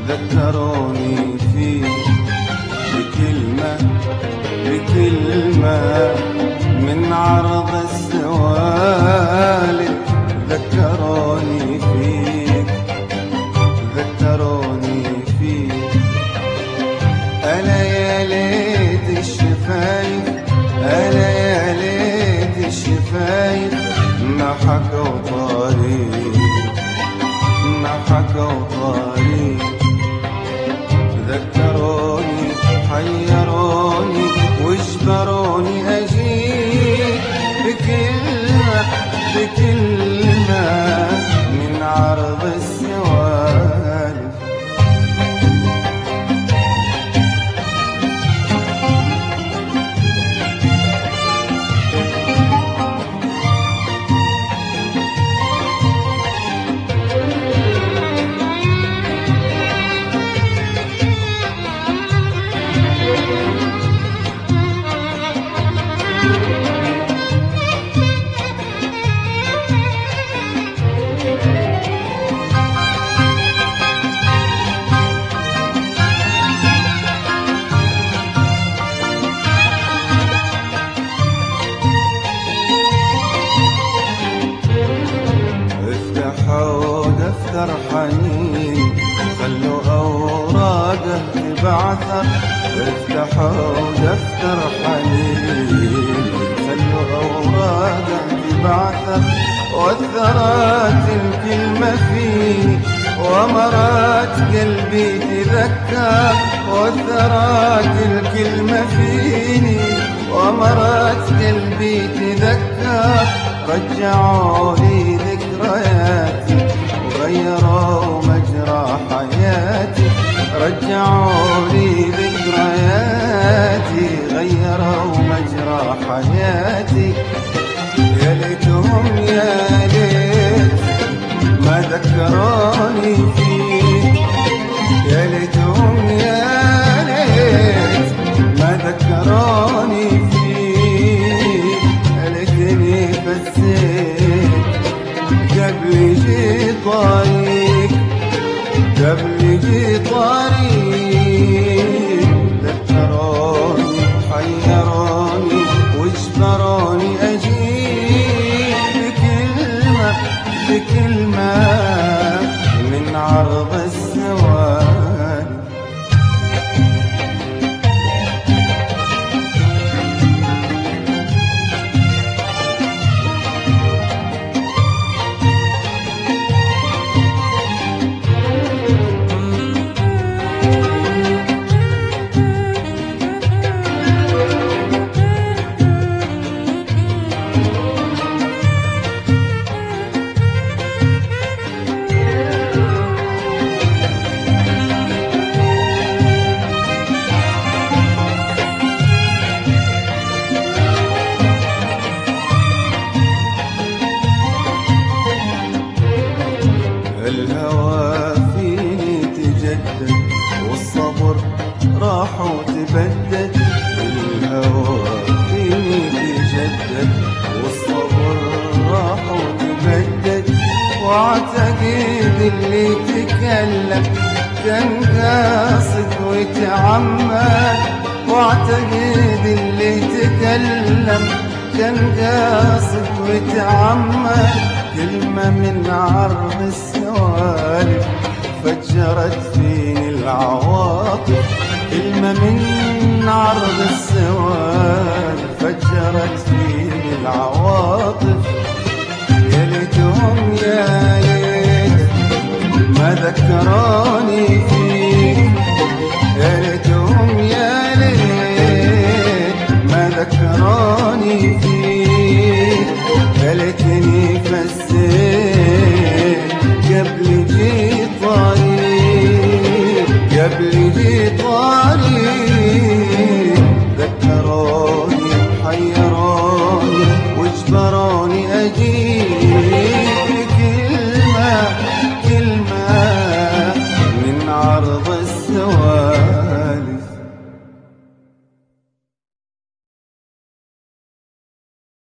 ذكروني فيك بكلمة بكلمة من عرض السوالف. ذكروني فيك ذكروني فيك. ألا يا ليت الشفايف ألا يا ليت الشفايف ما حكوا طريق ما حكوا طريق. ذكروني حيروني واجبروني أجيك بكلمة بكلمة من عرض السوالف. دفتر حنين خلوا أوراقه بعثر. افتحوا دفتر حنين خلوا أوراقه بعثر. وثرات الكلمة فيني ومرات قلبي تذكر. وثرات الكلمة فيني ومرات قلبي تذكر. رجعوا لي ذكرياتي وغيروا مجرى حياتي. رجعوا لي ذكرياتي غيروا مجرى حياتي. يا ليتهم يا ليت ما ذكروني فيك. يا ليتهم يا ليت ما ذكروني فيك. يا ليتني فسيت قبل يجي طريق قبل يجي طريق. ذكروني حيروني واجبروني أجيك بكلمة بكلمة من عرض السوالف. الهوى فيني تجدد والصبر راح وتبدد. الهوى فيني تجدد والصبر راح وتبدد. واعتقد اللي تكلم كان قاصد ويتعمد. واعتقد اللي تكلم كان قاصد ويتعمد. كلمة من عرض السوالف فجرت فيني العواطف. كلمة من عرض السوالف فجرت فيني العواطف. يا ليتهم يا ليت ما ذكروني